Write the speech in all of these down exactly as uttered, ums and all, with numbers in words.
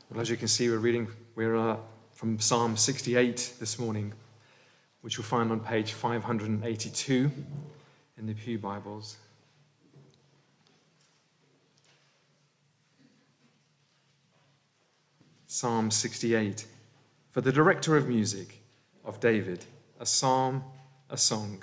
Well, as you can see, we're reading we're uh, from Psalm sixty-eight this morning, which you'll find on page five hundred eighty-two in the Pew Bibles. Psalm sixty-eight. For the director of music, of David, a psalm, a song.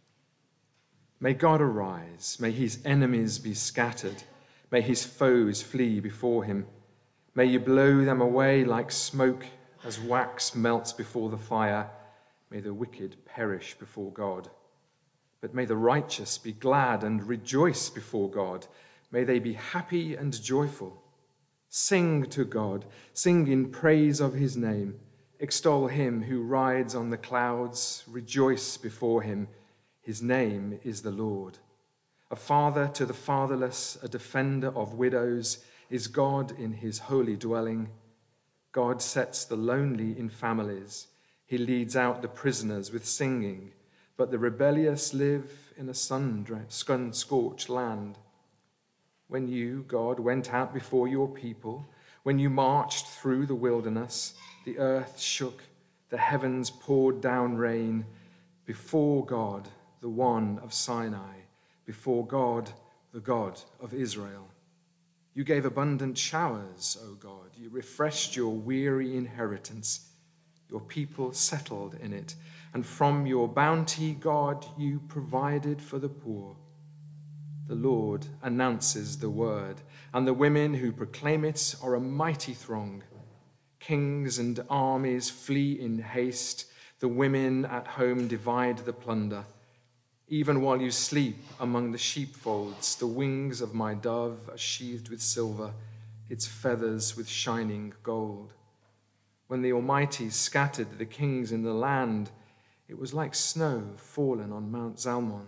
May God arise, may his enemies be scattered, may his foes flee before him. May you blow them away like smoke as wax melts before the fire. May the wicked perish before God. But may the righteous be glad and rejoice before God. May they be happy and joyful. Sing to God, sing in praise of his name. Extol him who rides on the clouds, rejoice before him. His name is the Lord. A father to the fatherless, a defender of widows, is God in his holy dwelling. God sets the lonely in families. He leads out the prisoners with singing, but the rebellious live in a sun-scorched land. When you, God, went out before your people, when you marched through the wilderness, the earth shook, the heavens poured down rain, before God, the one of Sinai, before God, the God of Israel. You gave abundant showers, O God. You refreshed your weary inheritance. Your people settled in it, and from your bounty, God, you provided for the poor. The Lord announces the word, and the women who proclaim it are a mighty throng. Kings and armies flee in haste. The women at home divide the plunder. Even while you sleep among the sheepfolds, the wings of my dove are sheathed with silver, its feathers with shining gold. When the Almighty scattered the kings in the land, it was like snow fallen on Mount Zalmon.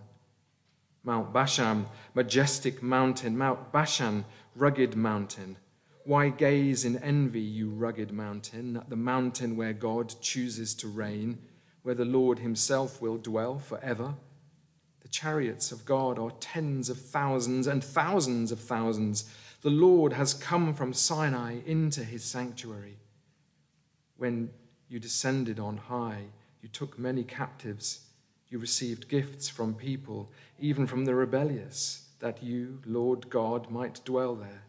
Mount Bashan, majestic mountain, Mount Bashan, rugged mountain. Why gaze in envy, you rugged mountain, at the mountain where God chooses to reign, where the Lord himself will dwell forever? The chariots of God are tens of thousands and thousands of thousands. The Lord has come from Sinai into his sanctuary. When you descended on high, you took many captives. You received gifts from people, even from the rebellious, that you, Lord God, might dwell there.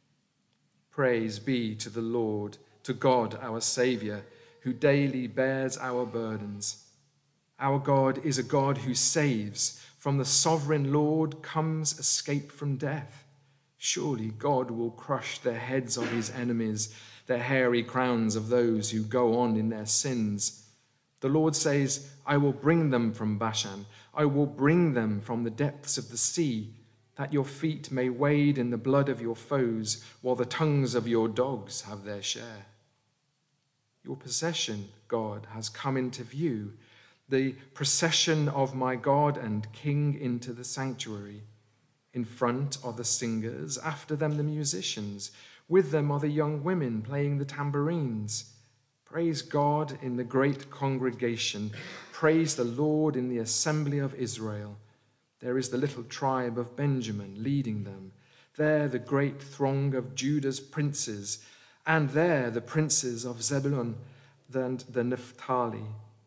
Praise be to the Lord, to God our Saviour, who daily bears our burdens. Our God is a God who saves. From the sovereign Lord comes escape from death. Surely God will crush the heads of his enemies, the hairy crowns of those who go on in their sins. The Lord says, I will bring them from Bashan. I will bring them from the depths of the sea, that your feet may wade in the blood of your foes, while the tongues of your dogs have their share. Your possession, God, has come into view, the procession of my God and King into the sanctuary. In front are the singers, after them the musicians. With them are the young women playing the tambourines. Praise God in the great congregation. Praise the Lord in the assembly of Israel. There is the little tribe of Benjamin leading them. There the great throng of Judah's princes, and there the princes of Zebulun and the Naphtali.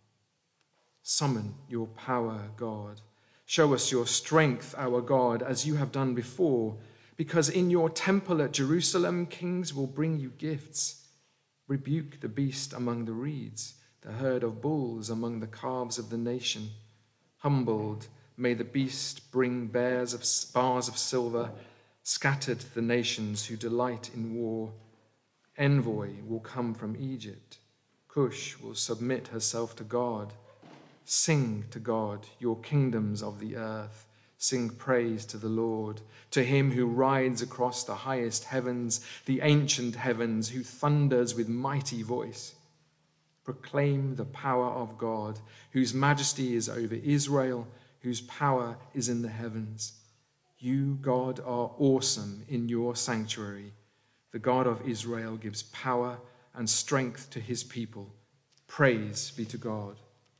Summon your power, God. Show us your strength, our God, as you have done before, because in your temple at Jerusalem, kings will bring you gifts. Rebuke the beast among the reeds, the herd of bulls among the calves of the nation. Humbled, may the beast bring bears of bars of silver, scattered the nations who delight in war. Envoy will come from Egypt. Cush will submit herself to God. Sing to God, your kingdoms of the earth. Sing praise to the Lord, to him who rides across the highest heavens, the ancient heavens, who thunders with mighty voice. Proclaim the power of God, whose majesty is over Israel, whose power is in the heavens. You, God, are awesome in your sanctuary. The God of Israel gives power and strength to his people. Praise be to God.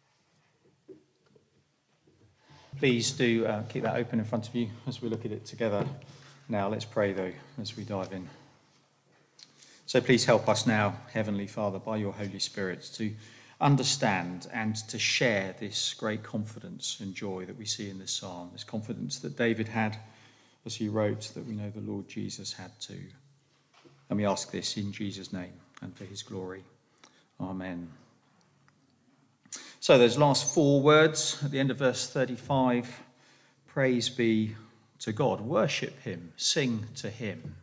Please do uh, keep that open in front of you as we look at it together. Now let's pray, though, as we dive in. So please help us now, Heavenly Father, by your Holy Spirit, to understand and to share this great confidence and joy that we see in this psalm, this confidence that David had as he wrote, that we know the Lord Jesus had too. And we ask this in Jesus' name and for his glory. Amen. So those last four words at the end of verse thirty-five, praise be to God, worship him, sing to him.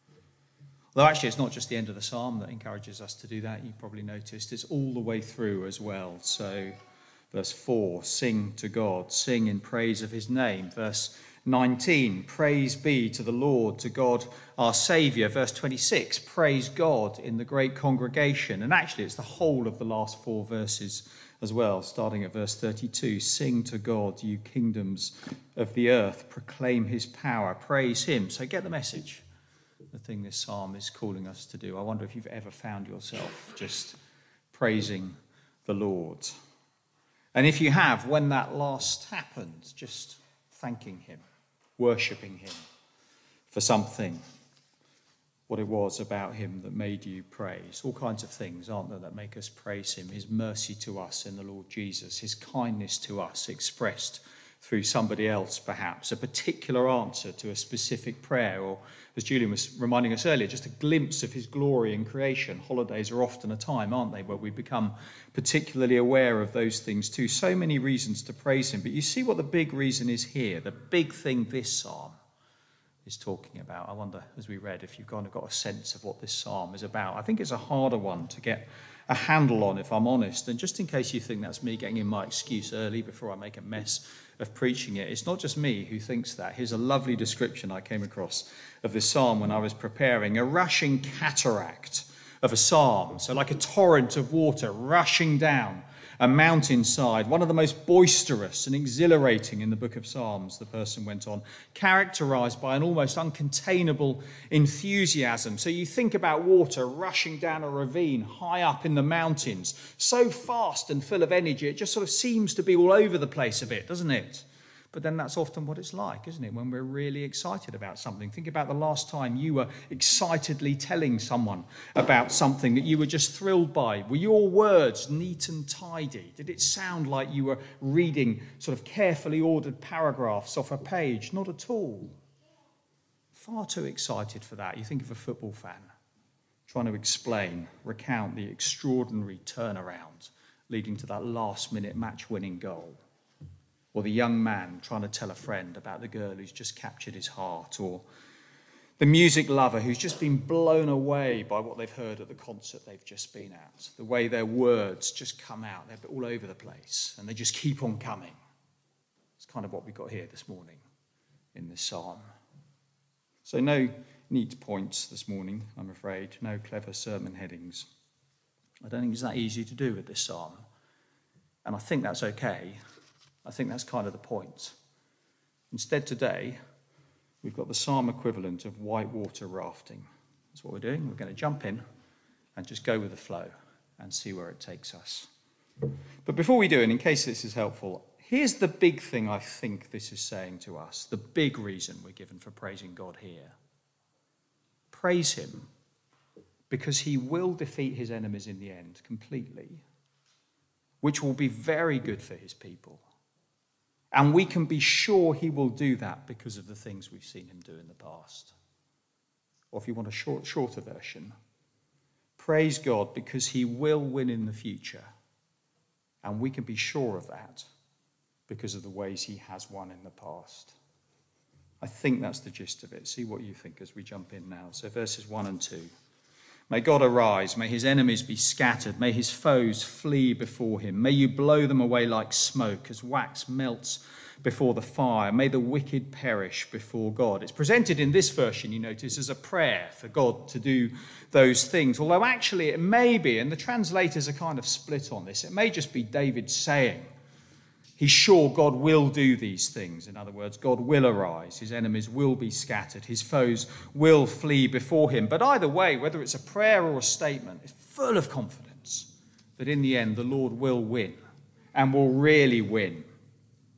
Though actually it's not just the end of the psalm that encourages us to do that. You probably noticed it's all the way through as well. So verse four, sing to God, sing in praise of his name. Verse nineteen, praise be to the Lord, to God our Saviour. Verse twenty-six, praise God in the great congregation. And actually it's the whole of the last four verses as well, starting at verse thirty-two, sing to God, you kingdoms of the earth, proclaim his power, praise him. So get the message. The thing this psalm is calling us to do. I wonder if you've ever found yourself just praising the Lord. And if you have, when that last happened, just thanking him, worshipping him for something, what it was about him that made you praise. All kinds of things, aren't there, that make us praise him. His mercy to us in the Lord Jesus, his kindness to us expressed through somebody else, perhaps, a particular answer to a specific prayer, or, as Julian was reminding us earlier, just a glimpse of his glory in creation. Holidays are often a time, aren't they, where we become particularly aware of those things too. So many reasons to praise him. But you see what the big reason is here, the big thing this psalm is talking about. I wonder, as we read, if you've kind of got a sense of what this psalm is about. I think it's a harder one to get a handle on, if I'm honest. And just in case you think that's me getting in my excuse early before I make a mess of preaching it, it's not just me who thinks that. Here's a lovely description I came across of this psalm when I was preparing. A rushing cataract of a psalm, so like a torrent of water rushing down a mountainside, one of the most boisterous and exhilarating in the book of Psalms, the person went on, characterized by an almost uncontainable enthusiasm. So you think about water rushing down a ravine high up in the mountains, so fast and full of energy, it just sort of seems to be all over the place a bit, doesn't it? But then that's often what it's like, isn't it, when we're really excited about something. Think about the last time you were excitedly telling someone about something that you were just thrilled by. Were your words neat and tidy? Did it sound like you were reading sort of carefully ordered paragraphs off a page? Not at all. Far too excited for that. You think of a football fan trying to explain, recount the extraordinary turnaround leading to that last-minute match-winning goal. Or the young man trying to tell a friend about the girl who's just captured his heart. Or the music lover who's just been blown away by what they've heard at the concert they've just been at. The way their words just come out. They're all over the place and they just keep on coming. It's kind of what we got here this morning in this psalm. So no neat points this morning, I'm afraid. No clever sermon headings. I don't think it's that easy to do with this psalm. And I think that's okay. I think that's kind of the point. Instead today, we've got the psalm equivalent of whitewater rafting. That's what we're doing. We're going to jump in and just go with the flow and see where it takes us. But before we do, and in case this is helpful, here's the big thing I think this is saying to us, the big reason we're given for praising God here. Praise him because he will defeat his enemies in the end completely, which will be very good for his people. And we can be sure he will do that because of the things we've seen him do in the past. Or if you want a short, shorter version, praise God because he will win in the future. And we can be sure of that because of the ways he has won in the past. I think that's the gist of it. See what you think as we jump in now. So verses one and two. May God arise, may his enemies be scattered, may his foes flee before him. May you blow them away like smoke as wax melts before the fire. May the wicked perish before God. It's presented in this version, you notice, as a prayer for God to do those things. Although actually it may be, and the translators are kind of split on this, it may just be David saying, he's sure God will do these things. In other words, God will arise. His enemies will be scattered. His foes will flee before him. But either way, whether it's a prayer or a statement, it's full of confidence that in the end the Lord will win and will really win.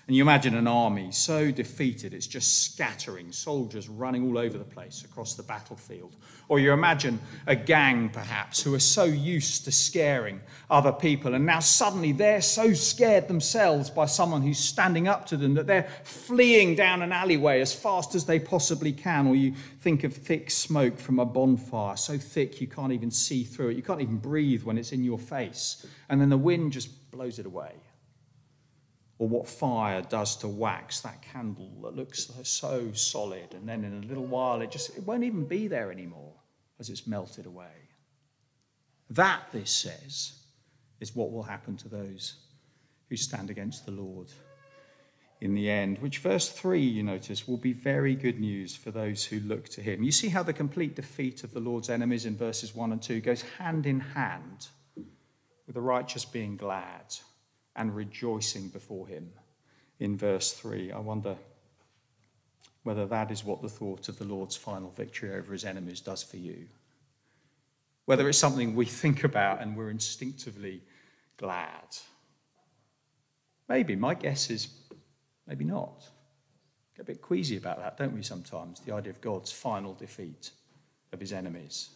And you imagine an army so defeated, it's just scattering, soldiers running all over the place across the battlefield. Or you imagine a gang, perhaps, who are so used to scaring other people, and now suddenly they're so scared themselves by someone who's standing up to them that they're fleeing down an alleyway as fast as they possibly can. Or you think of thick smoke from a bonfire, so thick you can't even see through it. You can't even breathe when it's in your face. And then the wind just blows it away. Or what fire does to wax that candle that looks so solid, and then in a little while it just it won't even be there anymore as it's melted away. That, this says, is what will happen to those who stand against the Lord in the end, which verse three, you notice, will be very good news for those who look to him. You see how the complete defeat of the Lord's enemies in verses one and two goes hand in hand with the righteous being glad and rejoicing before him in verse three. I wonder whether that is what the thought of the Lord's final victory over his enemies does for you. Whether it's something we think about and we're instinctively glad. Maybe. My guess is maybe not. Get a bit queasy about that, don't we, sometimes? The idea of God's final defeat of his enemies.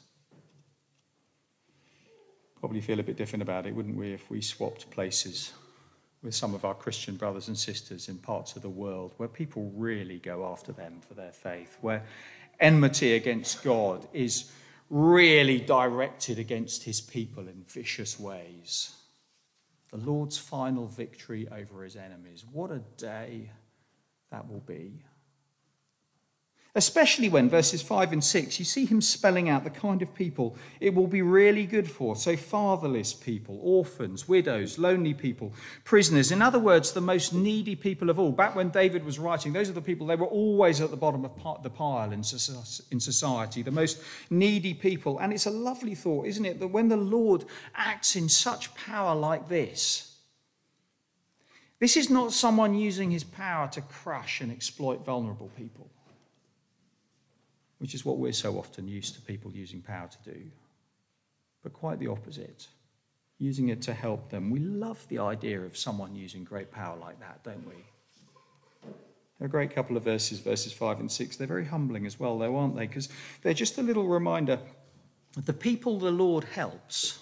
Probably feel a bit different about it, wouldn't we, if we swapped places with some of our Christian brothers and sisters in parts of the world where people really go after them for their faith, where enmity against God is really directed against his people in vicious ways. The Lord's final victory over his enemies. What a day that will be. Especially when, verses five and six, you see him spelling out the kind of people it will be really good for. So fatherless people, orphans, widows, lonely people, prisoners. In other words, the most needy people of all. Back when David was writing, those are the people, they were always at the bottom of the pile in society, the most needy people. And it's a lovely thought, isn't it, that when the Lord acts in such power like this, this is not someone using his power to crush and exploit vulnerable people, which is what we're so often used to people using power to do. But quite the opposite, using it to help them. We love the idea of someone using great power like that, don't we? There are a great couple of verses, verses five and six. They're very humbling as well, though, aren't they? Because they're just a little reminder that the people the Lord helps,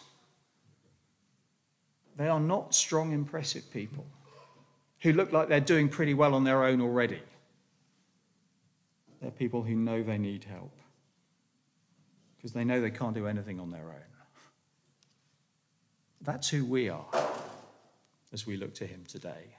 they are not strong, impressive people who look like they're doing pretty well on their own already. They're people who know they need help because they know they can't do anything on their own. That's who we are as we look to him today.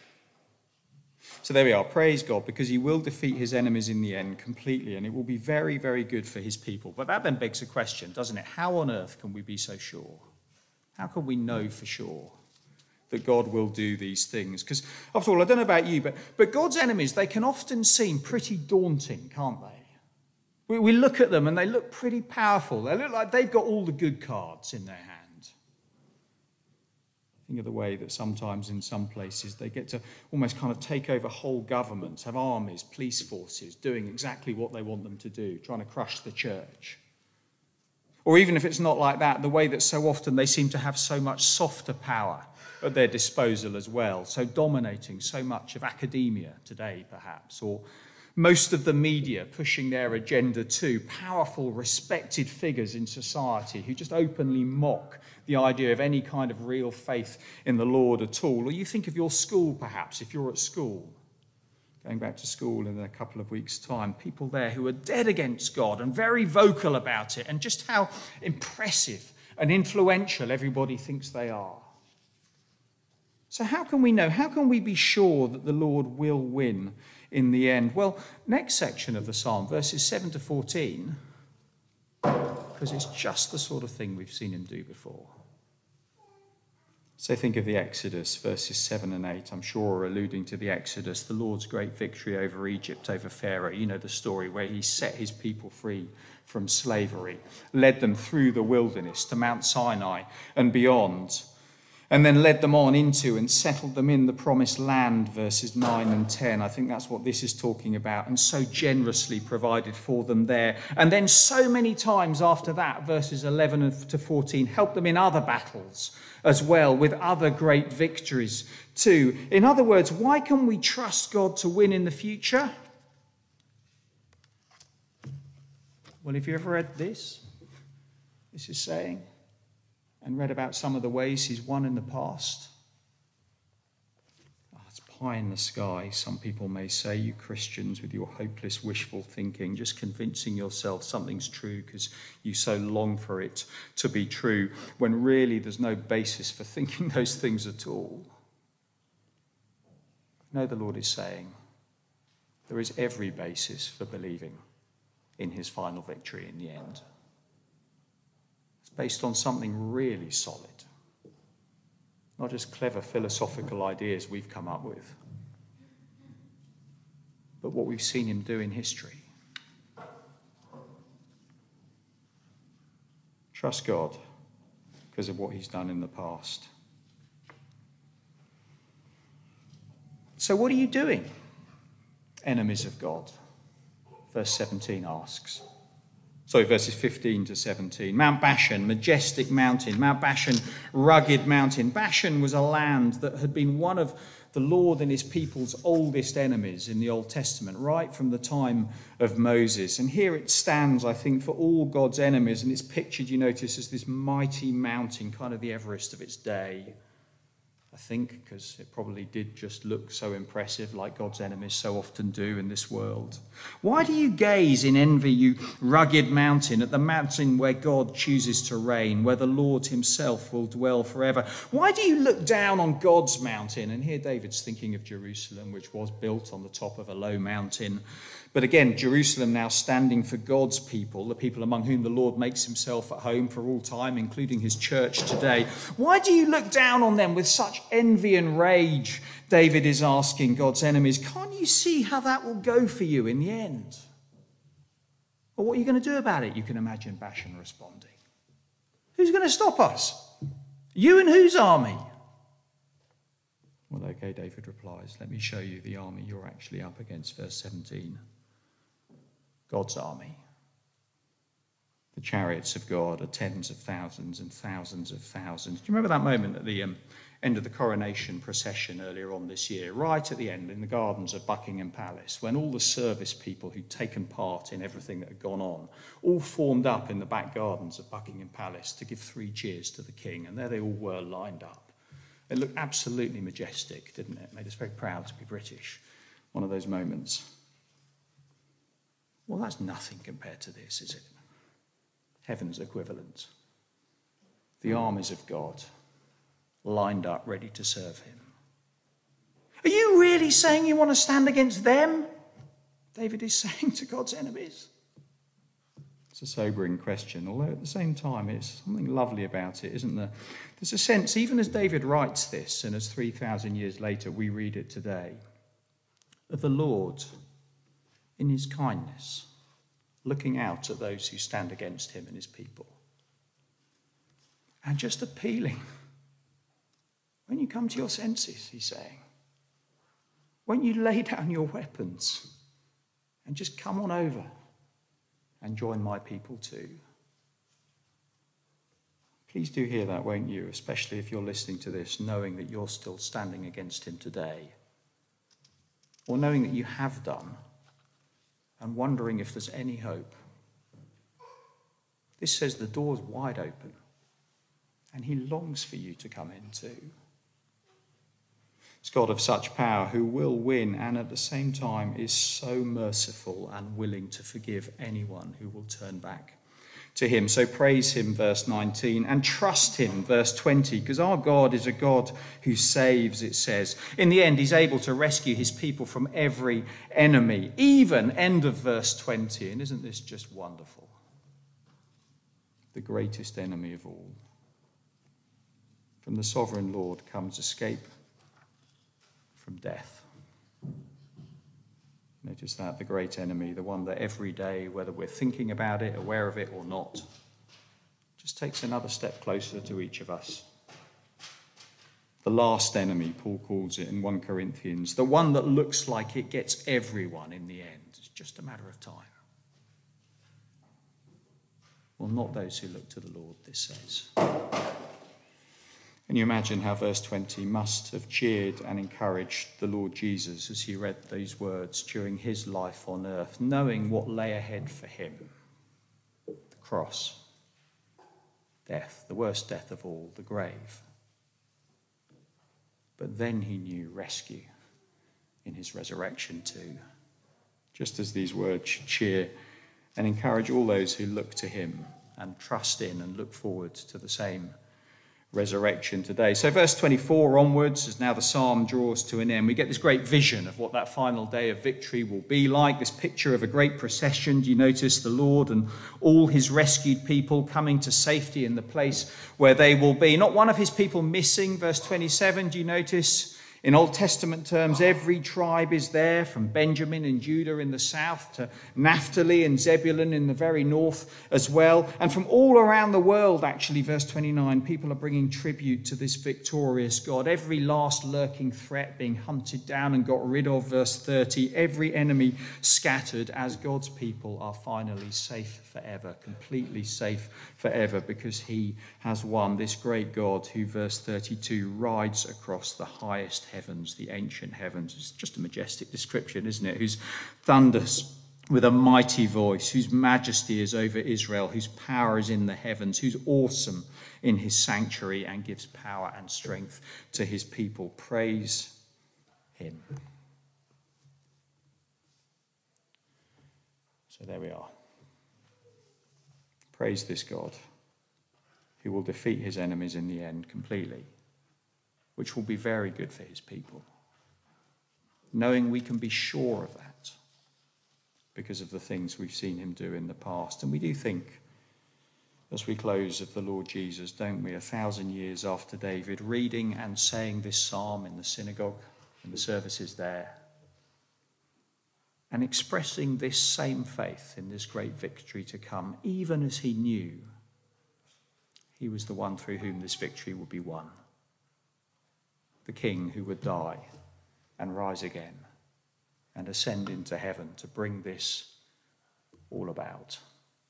So there we are. Praise God, because he will defeat his enemies in the end completely, and it will be very, very good for his people. But that then begs a question, doesn't it? How on earth can we be so sure? How can we know for sure that God will do these things? Because, after all, I don't know about you, but, but God's enemies, they can often seem pretty daunting, can't they? We, we look at them and they look pretty powerful. They look like they've got all the good cards in their hand. Think of the way that sometimes in some places they get to almost kind of take over whole governments, have armies, police forces doing exactly what they want them to do, trying to crush the church. Or even if it's not like that, the way that so often they seem to have so much softer power at their disposal as well, so dominating so much of academia today, perhaps, or most of the media pushing their agenda too, powerful, respected figures in society who just openly mock the idea of any kind of real faith in the Lord at all. Or you think of your school, perhaps, if you're at school, going back to school in a couple of weeks' time, people there who are dead against God and very vocal about it, and just how impressive and influential everybody thinks they are. So how can we know? How can we be sure that the Lord will win in the end? Well, next section of the psalm, verses seven to fourteen, because it's just the sort of thing we've seen him do before. So think of the Exodus, verses seven and eight. I'm sure are alluding to the Exodus, the Lord's great victory over Egypt, over Pharaoh. You know the story where he set his people free from slavery, led them through the wilderness to Mount Sinai and beyond. and then led them on into and settled them in the promised land, verses nine and ten. I think that's what this is talking about, and so generously provided for them there. And then so many times after that, verses eleven to fourteen, helped them in other battles as well, with other great victories too. In other words, why can we trust God to win in the future? Well, have you ever read this? This is saying, and read about some of the ways he's won in the past. Oh, it's pie in the sky, some people may say, you Christians with your hopeless wishful thinking, just convincing yourself something's true because you so long for it to be true, when really there's no basis for thinking those things at all. No, the Lord is saying there is every basis for believing in his final victory in the end. Based on something really solid, not just clever philosophical ideas we've come up with, but what we've seen him do in history. Trust God because of what he's done in the past. So what are you doing, enemies of God? Verse seventeen asks. Sorry, verses fifteen to seventeen. Mount Bashan, majestic mountain. Mount Bashan, rugged mountain. Bashan was a land that had been one of the Lord and his people's oldest enemies in the Old Testament, right from the time of Moses. And here it stands, I think, for all God's enemies. And it's pictured, you notice, as this mighty mountain, kind of the Everest of its day. I think, because it probably did just look so impressive, like God's enemies so often do in this world. Why do you gaze in envy, you rugged mountain, at the mountain where God chooses to reign, where the Lord himself will dwell forever? Why do you look down on God's mountain? And here David's thinking of Jerusalem, which was built on the top of a low mountain. But again, Jerusalem now standing for God's people, the people among whom the Lord makes himself at home for all time, including his church today. Why do you look down on them with such envy and rage? David is asking God's enemies. Can't you see how that will go for you in the end? Well, what are you going to do about it? You can imagine Bashan responding. Who's going to stop us? You and whose army? Well, okay, David replies, let me show you the army you're actually up against, verse seventeen. God's army. The chariots of God are tens of thousands and thousands of thousands. Do you remember that moment at the um, end of the coronation procession earlier on this year, right at the end in the gardens of Buckingham Palace, when all the service people who'd taken part in everything that had gone on all formed up in the back gardens of Buckingham Palace to give three cheers to the king, and there they all were lined up. It looked absolutely majestic, didn't it? It made us very proud to be British. One of those moments. Well, that's nothing compared to this, is it? Heaven's equivalent. The armies of God lined up, ready to serve him. Are you really saying you want to stand against them? David is saying to God's enemies. It's a sobering question, although at the same time it's something lovely about it, isn't there? There's a sense, even as David writes this, and as three thousand years later we read it today, of the Lord in his kindness, looking out at those who stand against him and his people. And just appealing. When you come to your senses, he's saying, won't you lay down your weapons and just come on over and join my people too? Please do hear that, won't you? Especially if you're listening to this, knowing that you're still standing against him today. Or knowing that you have done and wondering if there's any hope. This says the door's wide open and he longs for you to come in too. It's God of such power who will win and at the same time is so merciful and willing to forgive anyone who will turn back to him. So praise him, verse nineteen, and trust him, verse twenty, because our God is a God who saves, it says. In the end, he's able to rescue his people from every enemy, even, end of verse twenty. And isn't this just wonderful? The greatest enemy of all. From the sovereign Lord comes escape from death. Notice that, the great enemy, the one that every day, whether we're thinking about it, aware of it or not, just takes another step closer to each of us. The last enemy, Paul calls it in First Corinthians, the one that looks like it gets everyone in the end. It's just a matter of time. Well, not those who look to the Lord, this says. And you imagine how verse twenty must have cheered and encouraged the Lord Jesus as he read these words during his life on earth, knowing what lay ahead for him. The cross, death, the worst death of all, the grave. But then he knew rescue in his resurrection too. Just as these words should cheer and encourage all those who look to him and trust in and look forward to the same resurrection today. So verse twenty-four onwards, as now the psalm draws to an end, we get this great vision of what that final day of victory will be like, this picture of a great procession. Do you notice the Lord and all his rescued people coming to safety in the place where they will be? Not one of his people missing. Verse twenty-seven, do you notice? In Old Testament terms, every tribe is there, from Benjamin and Judah in the south to Naphtali and Zebulun in the very north as well. And from all around the world, actually, verse twenty-nine, people are bringing tribute to this victorious God. Every last lurking threat being hunted down and got rid of, verse thirty. Every enemy scattered as God's people are finally safe forever, completely safe forever, because he has won, this great God who, verse thirty-two, rides across the highest heavens, the ancient heavens. It's just a majestic description, isn't it? Whose thunders with a mighty voice, whose majesty is over Israel, whose power is in the heavens, who's awesome in his sanctuary and gives power and strength to his people. Praise him. So there we are. Praise this God who will defeat his enemies in the end completely, which will be very good for his people, knowing we can be sure of that because of the things we've seen him do in the past. And we do think, as we close, of the Lord Jesus, don't we, a thousand years after David, reading and saying this psalm in the synagogue, in the services there, and expressing this same faith in this great victory to come, even as he knew he was the one through whom this victory would be won. The King who would die and rise again and ascend into heaven to bring this all about.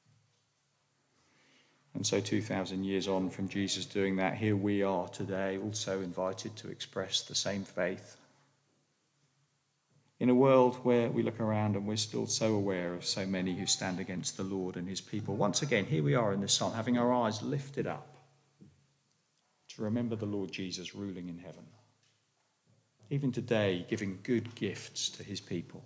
And so two thousand years on from Jesus doing that, here we are today, also invited to express the same faith. In a world where we look around and we're still so aware of so many who stand against the Lord and his people, once again, here we are in this psalm, having our eyes lifted up to remember the Lord Jesus ruling in heaven. Even today, giving good gifts to his people,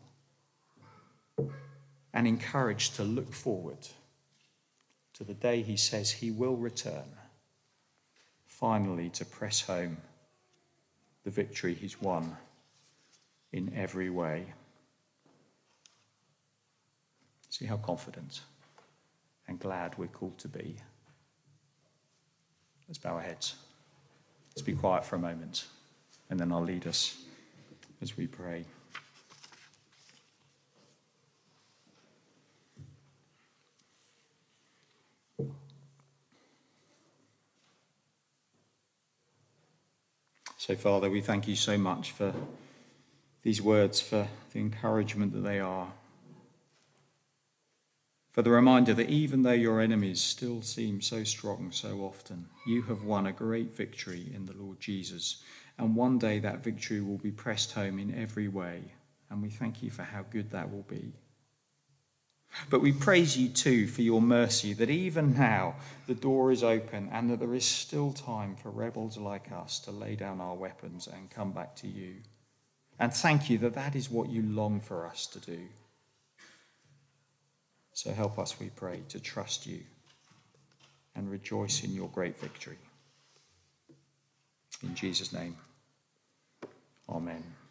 and encouraged to look forward to the day he says he will return, finally to press home the victory he's won in every way. See how confident and glad we're called to be. Let's bow our heads. Let's be quiet for a moment, and then I'll lead us as we pray. So, Father, we thank you so much for these words, for the encouragement that they are, for the reminder that even though your enemies still seem so strong so often, you have won a great victory in the Lord Jesus. And one day that victory will be pressed home in every way. And we thank you for how good that will be. But we praise you too for your mercy, that even now the door is open and that there is still time for rebels like us to lay down our weapons and come back to you. And thank you that that is what you long for us to do. So help us, we pray, to trust you and rejoice in your great victory. In Jesus' name, amen.